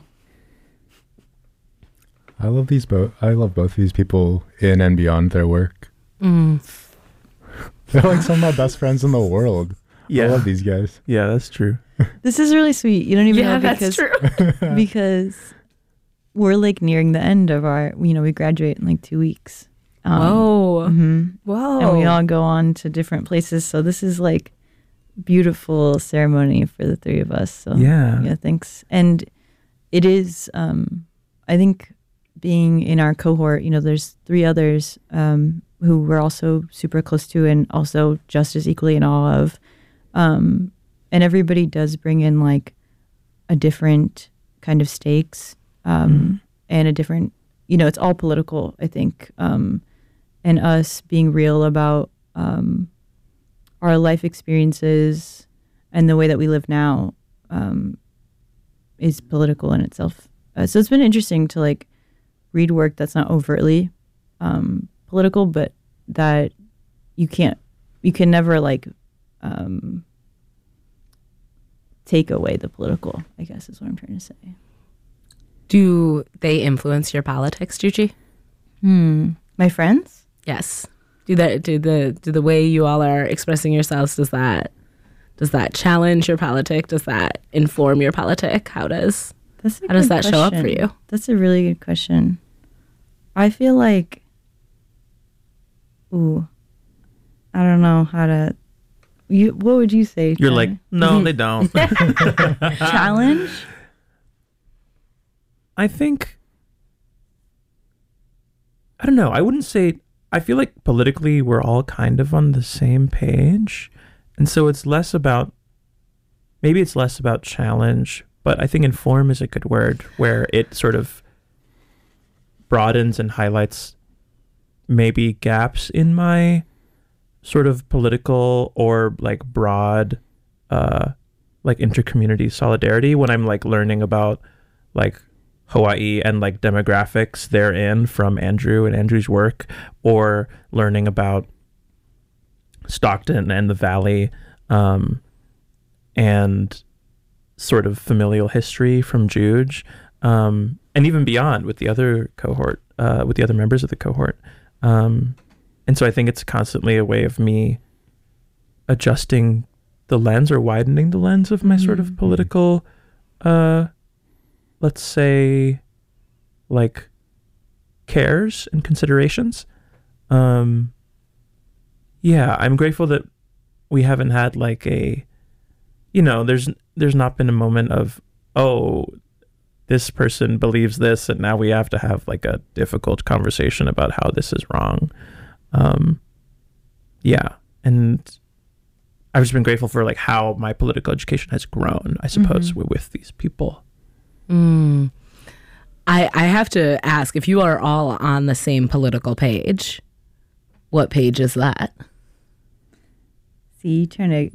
I love both of these people in and beyond their work. They're like some of my best friends in the world. I love these guys. Yeah, that's true. This is really sweet. You don't even know that's true. because we're like nearing the end of our, we graduate in like 2 weeks. Whoa. Whoa. And we all go on to different places. So this is like beautiful ceremony for the three of us. So yeah, thanks. And it is, I think, being in our cohort, there's 3 others who we're also super close to and also just as equally in awe of. And everybody does bring in like a different kind of stakes and a different, it's all political, I think. And us being real about our life experiences and the way that we live now is political in itself. So it's been interesting to like read work that's not overtly political, but that you can never like take away the political, I guess is what I'm trying to say. Do they influence your politics, Juji? My friends? Yes. Do the way you all are expressing yourselves, does that challenge your politic? Does that inform your politic? How does that show up for you? That's a really good question. I feel like, I don't know how to. What would you say? You're like, no, they don't. Challenge? I think, I don't know. I wouldn't say, I feel like politically we're all kind of on the same page. And so it's less about challenge, but I think inform is a good word, where it sort of broadens and highlights maybe gaps in my sort of political or like broad like intercommunity solidarity when I'm like learning about like Hawaii and like demographics therein from Andrew and Andrew's work, or learning about Stockton and the Valley and sort of familial history from Juge, and even beyond with the other cohort, with the other members of the cohort. And so I think it's constantly a way of me adjusting the lens or widening the lens of my sort of political, let's say, like, cares and considerations. Yeah, I'm grateful that we haven't had like a, there's not been a moment of, oh, this person believes this and now we have to have like a difficult conversation about how this is wrong. Yeah. And I've just been grateful for like how my political education has grown, I suppose, with these people. I have to ask, if you are all on the same political page, what page is that? See,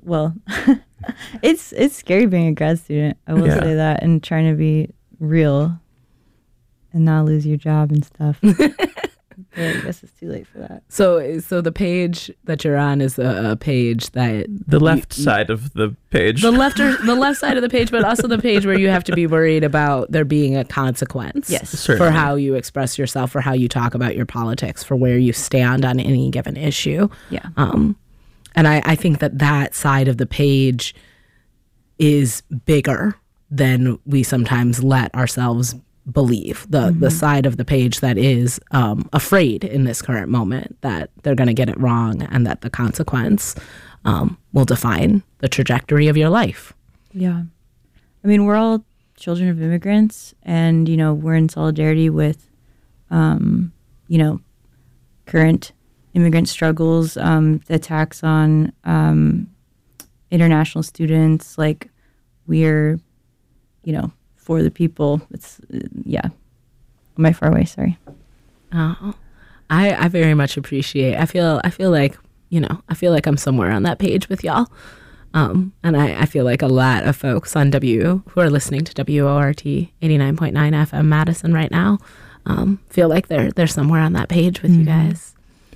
it's scary being a grad student. I will say that, and trying to be real and not lose your job and stuff. But I guess it's too late for that. So the page that you're on is a page that the left side of the page, the left side of the page, but also the page where you have to be worried about there being a consequence, for how you express yourself, for how you talk about your politics, for where you stand on any given issue. Yeah. And I think that side of the page is bigger than we sometimes let ourselves believe. The side of the page that is afraid in this current moment that they're going to get it wrong and that the consequence will define the trajectory of your life. Yeah. I mean, we're all children of immigrants, and, you know, we're in solidarity with, you know, current immigrant struggles, the attacks on international students. Like, we're, you know, for the people. It's, yeah. Am I far away? Sorry. Oh, I very much appreciate. I feel like, you know, I feel like I'm somewhere on that page with y'all. And I feel like a lot of folks on who are listening to WORT 89.9 FM Madison right now feel like they're somewhere on that page with you guys.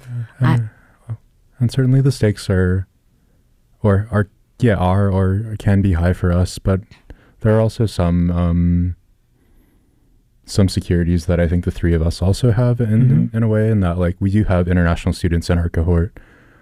And certainly the stakes are or can be high for us, but there are also some securities that I think the three of us also have in a way, in that, like, we do have international students in our cohort.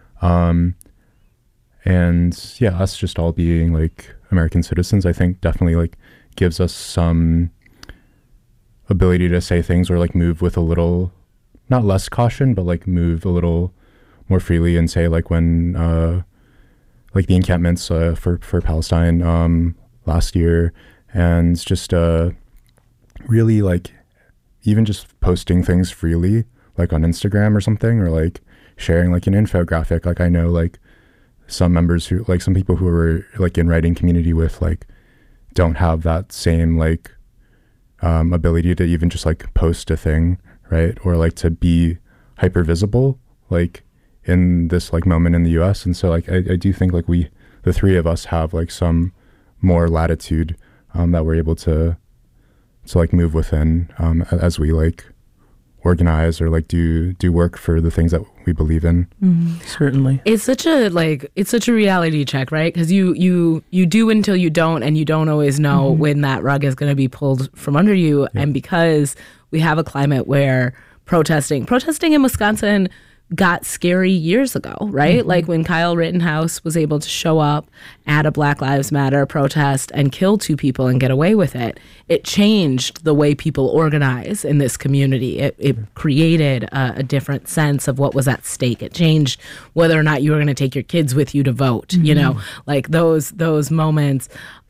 And yeah, us just all being like American citizens, I think definitely like gives us some ability to say things or like move with a little, not less caution, but like move a little more freely and say, like, when like the encampments for Palestine last year, and just really like even just posting things freely, like on Instagram or something, or like sharing like an infographic. Like, I know like some members who, like, some people who are like in writing community with, like, don't have that same like ability to even just like post a thing, right? Or like to be hyper visible like in this like moment in the US. And so like I do think like the three of us have like some more latitude that we're able to like move within as we like organize or like do work for the things that we believe in. Certainly. It's such a reality check, right? Because you do until you don't, and you don't always know when that rug is going to be pulled from under you. Yeah. And because we have a climate where protesting in Wisconsin got scary years ago, right? Like when Kyle Rittenhouse was able to show up at a Black Lives Matter protest and kill 2 people and get away with it, it changed the way people organize in this community. It created a different sense of what was at stake. It changed whether or not you were going to take your kids with you to vote, you know, like those moments.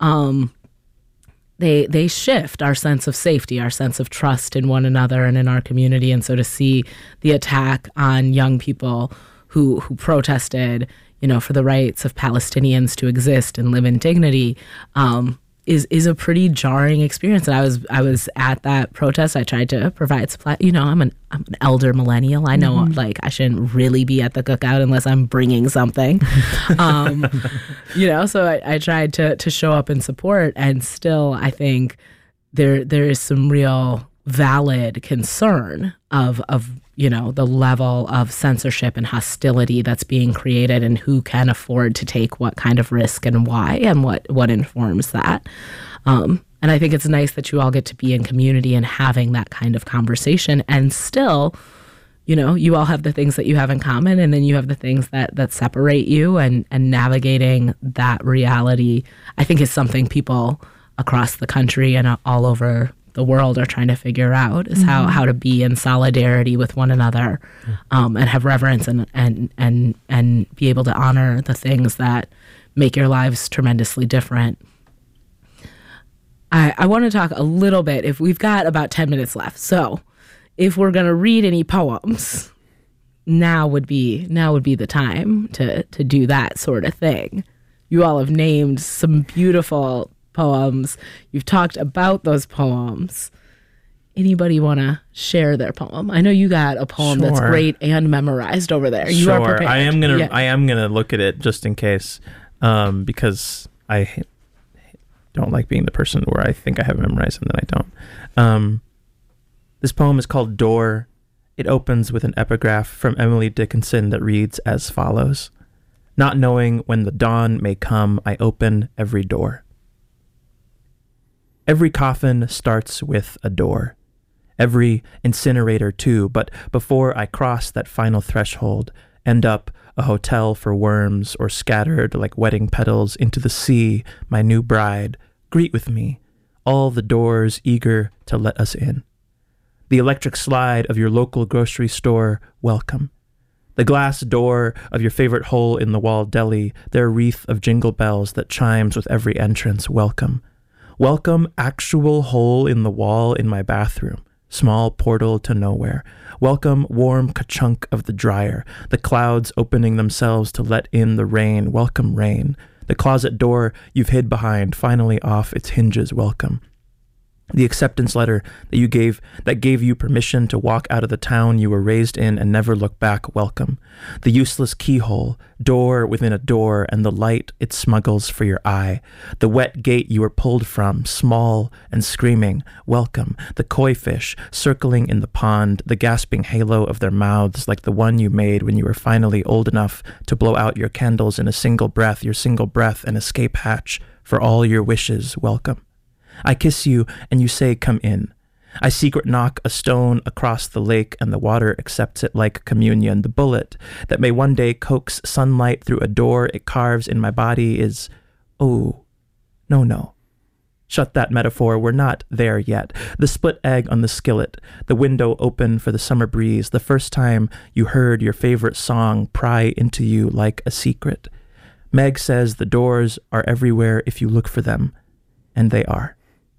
They shift our sense of safety, our sense of trust in one another and in our community. And so to see the attack on young people who protested, you know, for the rights of Palestinians to exist and live in dignity, is a pretty jarring experience. And I was at that protest. I tried to provide supply. You know, I'm an elder millennial. I know like I shouldn't really be at the cookout unless I'm bringing something. You know, so I tried to show up and support. And still, I think there is some real valid concern of you know, the level of censorship and hostility that's being created, and who can afford to take what kind of risk and why, and what informs that. And I think it's nice that you all get to be in community and having that kind of conversation. And still, you know, you all have the things that you have in common, and then you have the things that separate you, and navigating that reality, I think, is something people across the country and all over the world are trying to figure out, is how to be in solidarity with one another, and have reverence and be able to honor the things that make your lives tremendously different. I want to talk a little bit, if we've got about 10 minutes left. So if we're going to read any poems, now would be the time to do that sort of thing. You all have named some beautiful poems. You've talked about those poems. Anybody want to share their poem? I know you got a poem that's great and memorized over there. You are prepared. I am gonna look at it just in case, because I don't like being the person where I think I have it memorized and then I don't. This poem is called Door. It opens with an epigraph from Emily Dickinson that reads as follows: "Not knowing when the dawn may come, I open every door. Every coffin starts with a door. Every incinerator too, but before I cross that final threshold, end up a hotel for worms or scattered like wedding petals into the sea, my new bride, greet with me, all the doors eager to let us in. The electric slide of your local grocery store, welcome. The glass door of your favorite hole-in-the-wall deli, their wreath of jingle bells that chimes with every entrance, welcome. Welcome actual hole in the wall in my bathroom, small portal to nowhere. Welcome warm ka-chunk of the dryer, the clouds opening themselves to let in the rain, welcome rain. The closet door you've hid behind, finally off its hinges, welcome. The acceptance letter that gave you permission to walk out of the town you were raised in and never look back, welcome. The useless keyhole, door within a door, and the light it smuggles for your eye. The wet gate you were pulled from, small and screaming, welcome. The koi fish circling in the pond, the gasping halo of their mouths like the one you made when you were finally old enough to blow out your candles in a single breath, your single breath, an escape hatch for all your wishes, welcome. I kiss you, and you say, come in. I secret knock a stone across the lake, and the water accepts it like communion. The bullet that may one day coax sunlight through a door it carves in my body is, oh, no. Shut that metaphor, we're not there yet. The split egg on the skillet, the window open for the summer breeze, the first time you heard your favorite song pry into you like a secret. Meg says the doors are everywhere if you look for them, and they are.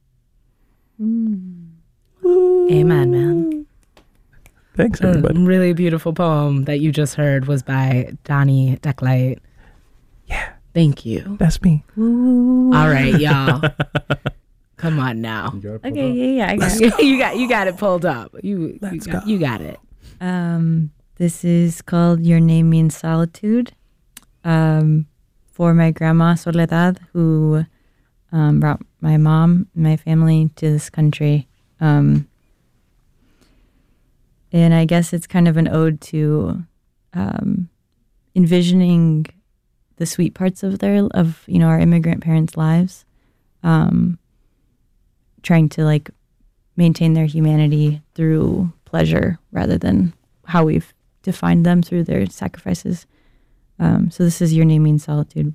Amen, man. Thanks, everybody. A really beautiful poem that you just heard was by Donnie Decklight. Yeah. Thank you. That's me. All right, y'all. Come on now. Okay, yeah, I got it. you got it pulled up. You got it. This is called Your Name Means Solitude. For my grandma Soledad, who brought my mom and my family to this country. And I guess it's kind of an ode to envisioning the sweet parts of our immigrant parents' lives, trying to like maintain their humanity through pleasure rather than how we've defined them through their sacrifices. So this is Your Name Means Solitude.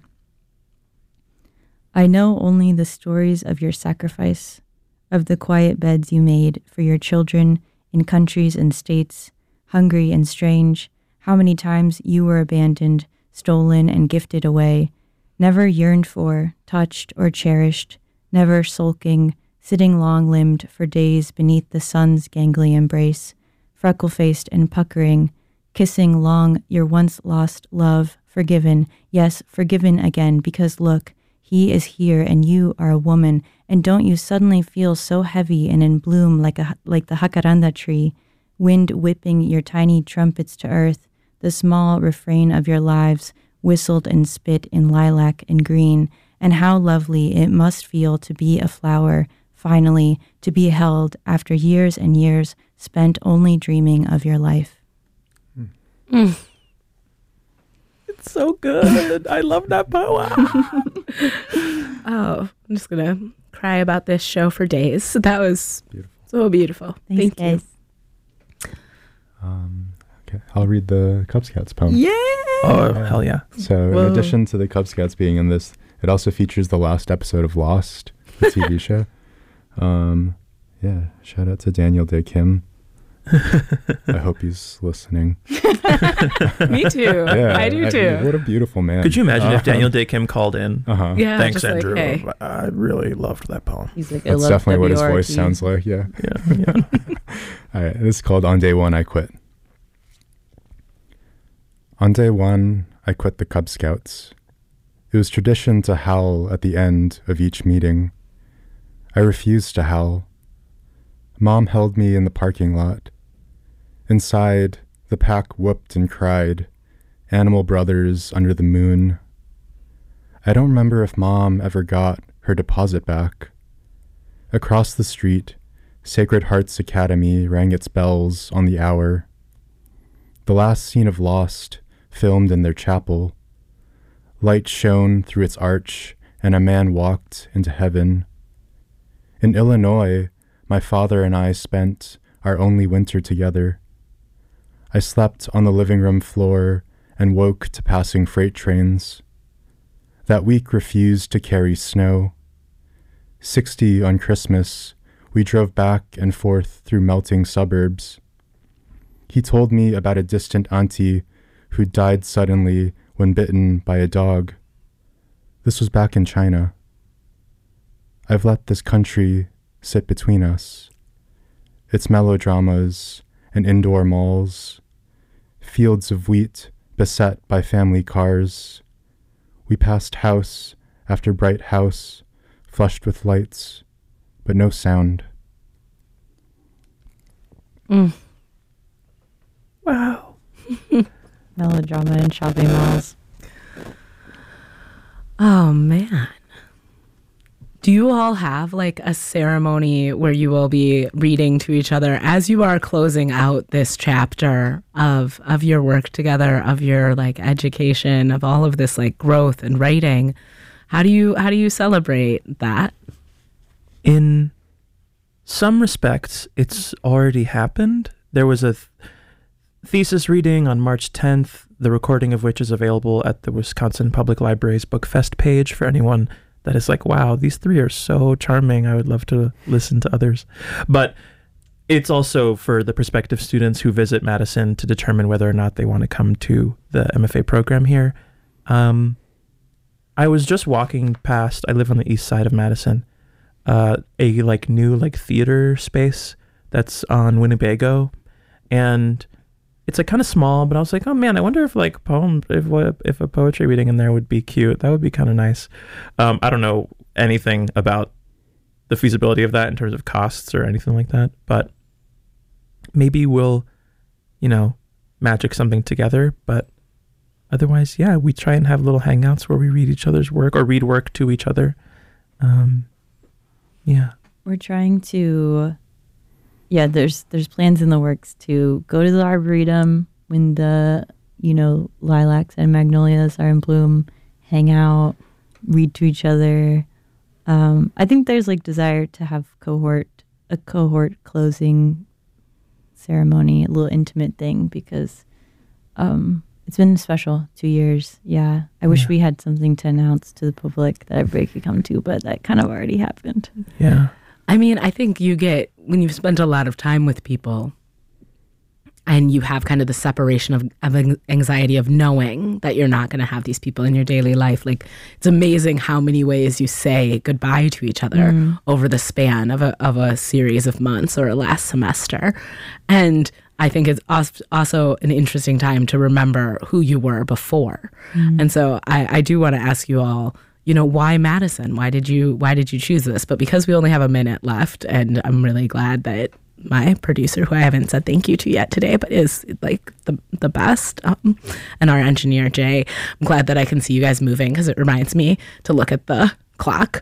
I know only the stories of your sacrifice, of the quiet beds you made for your children in countries and states, hungry and strange, how many times you were abandoned, stolen and gifted away, never yearned for, touched or cherished, never sulking, sitting long-limbed for days beneath the sun's gangly embrace, freckle-faced and puckering, kissing long your once-lost love, forgiven, yes, forgiven again, because look, he is here and you are a woman, and don't you suddenly feel so heavy and in bloom like the jacaranda tree, wind whipping your tiny trumpets to earth, the small refrain of your lives whistled and spit in lilac and green, and how lovely it must feel to be a flower, finally, to be held after years and years spent only dreaming of your life. It's so good. I love that poem. Oh, I'm just going to cry about this show for days. That was so beautiful. Thanks, Thank you. Okay, I'll read the Cub Scouts poem. Yeah! Oh, hell yeah. So in addition to the Cub Scouts being in this, it also features the last episode of Lost, the TV show. Yeah, shout out to Daniel Day Kim. I hope he's listening. Me too. Yeah, I do too. What a beautiful man. Could you imagine if Daniel Day Kim called in? Yeah, thanks, just like, Andrew. hey. I really loved that poem. He's like, That's definitely what his voice sounds like. Yeah. All right. This is called On Day One, I Quit. On day one, I quit the Cub Scouts. It was tradition to howl at the end of each meeting. I refused to howl. Mom held me in the parking lot. Inside, the pack whooped and cried, animal brothers under the moon. I don't remember if Mom ever got her deposit back. Across the street, Sacred Hearts Academy rang its bells on the hour. The last scene of Lost filmed in their chapel. Light shone through its arch, and a man walked into heaven. In Illinois, my father and I spent our only winter together. I slept on the living room floor and woke to passing freight trains. That week refused to carry snow. 60 on Christmas, we drove back and forth through melting suburbs. He told me about a distant auntie who died suddenly when bitten by a dog. This was back in China. I've let this country sit between us. Its melodramas and indoor malls, fields of wheat beset by family cars. We passed house after bright house, flushed with lights, but no sound. Wow. Melodrama in shopping malls. Oh, man. Do you all have like a ceremony where you will be reading to each other as you are closing out this chapter of your work together, of your like education, of all of this like growth and writing? How do you celebrate that? In some respects, it's already happened. There was a thesis reading on March 10th, the recording of which is available at the Wisconsin Public Library's BookFest page for anyone that is like, wow, these three are so charming. I would love to listen to others. But it's also for the prospective students who visit Madison to determine whether or not they want to come to the MFA program here. I was just walking past, I live on the east side of Madison, a like new like theater space that's on Winnebago. And it's like kind of small, but I was like, oh man, I wonder if like if a poetry reading in there would be cute. That would be kind of nice. I don't know anything about the feasibility of that in terms of costs or anything like that, but maybe we'll, magic something together. But otherwise, yeah, we try and have little hangouts where we read each other's work or read work to each other. Yeah. We're trying to... Yeah, there's plans in the works to go to the Arboretum when the, lilacs and magnolias are in bloom, hang out, read to each other. I think there's like desire to have a cohort closing ceremony, a little intimate thing, because it's been a special 2 years. Yeah, I wish we had something to announce to the public that everybody could come to, but that kind of already happened. Yeah. I mean, I think when you've spent a lot of time with people and you have kind of the separation of anxiety of knowing that you're not going to have these people in your daily life, like it's amazing how many ways you say goodbye to each other over the span of a series of months or a last semester. And I think it's also an interesting time to remember who you were before. And so I do want to ask you all, why Madison? Why did you choose this? But because we only have a minute left, and I'm really glad that my producer, who I haven't said thank you to yet today, but is like the best, and our engineer, Jay, I'm glad that I can see you guys moving because it reminds me to look at the clock.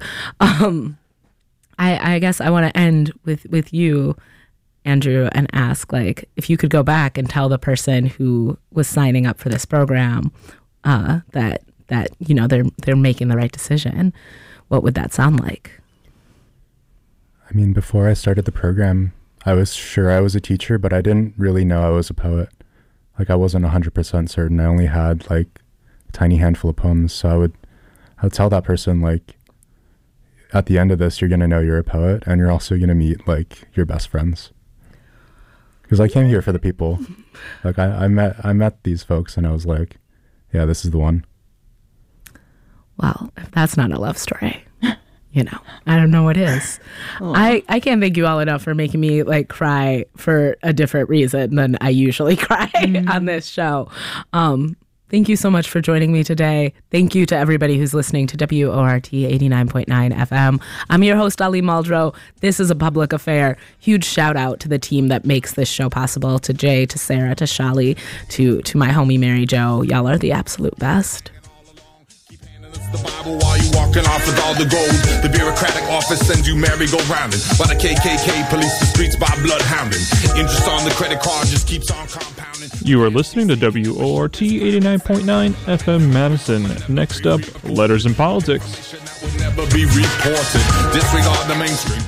I guess I want to end with you, Andrew, and ask, like, if you could go back and tell the person who was signing up for this program that they're making the right decision, what would that sound like? I mean, before I started the program, I was sure I was a teacher, but I didn't really know I was a poet. Like, I wasn't 100% certain. I only had like a tiny handful of poems. So I would tell that person, like, at the end of this, you're going to know you're a poet, and you're also going to meet like your best friends. Because I came here for the people. Like, I met these folks, and I was like, yeah, this is the one. Well, if that's not a love story, I don't know what is. I can't thank you all enough for making me like cry for a different reason than I usually cry on this show. Thank you so much for joining me today. Thank you to everybody who's listening to WORT 89.9 FM. I'm your host, Ali Muldrow. This is A Public Affair. Huge shout out to the team that makes this show possible, to Jay, to Sarah, to Shali, to my homie Mary Jo. Y'all are the absolute best. The Bible while you walking off with all the gold. The bureaucratic office sends you merry-go-rounding, while the KKK police the streets by bloodhounding. Interest on the credit card just keeps on compounding. You are listening to WORT 89.9 FM Madison. Next up, Letters and Politics. That will never be reported. Disregard the mainstream.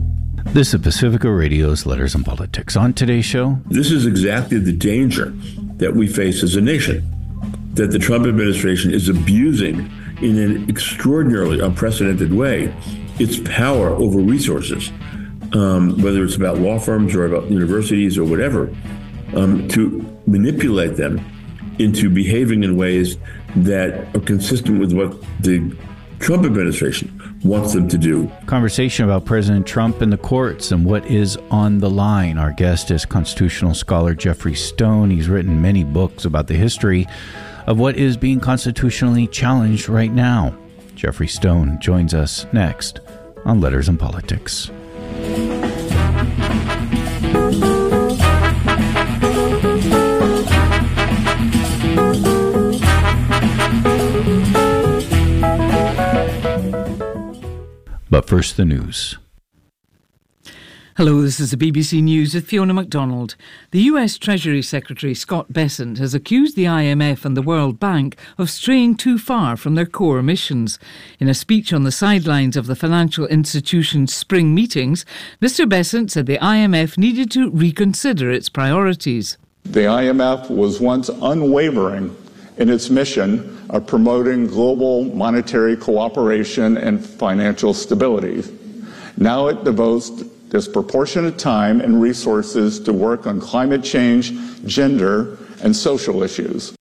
This is Pacifica Radio's Letters and Politics. On today's show, this is exactly the danger that we face as a nation, that the Trump administration is abusing in an extraordinarily unprecedented way its power over resources, whether it's about law firms or about universities or whatever, to manipulate them into behaving in ways that are consistent with what the Trump administration wants them to do. Conversation about President Trump and the courts and what is on the line. Our guest is constitutional scholar Jeffrey Stone. He's written many books about the history of what is being constitutionally challenged right now. Jeffrey Stone joins us next on Letters and Politics. But first, the news. Hello, this is the BBC News with Fiona MacDonald. The US Treasury Secretary Scott Bessent has accused the IMF and the World Bank of straying too far from their core missions. In a speech on the sidelines of the financial institution's spring meetings, Mr. Bessent said the IMF needed to reconsider its priorities. The IMF was once unwavering in its mission of promoting global monetary cooperation and financial stability. Now it devotes disproportionate time and resources to work on climate change, gender, and social issues.